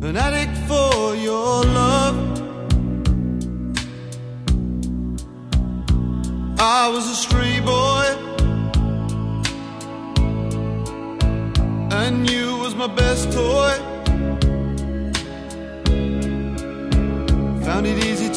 an addict for your love. I was a stray boy, and you was my best toy. Found it easy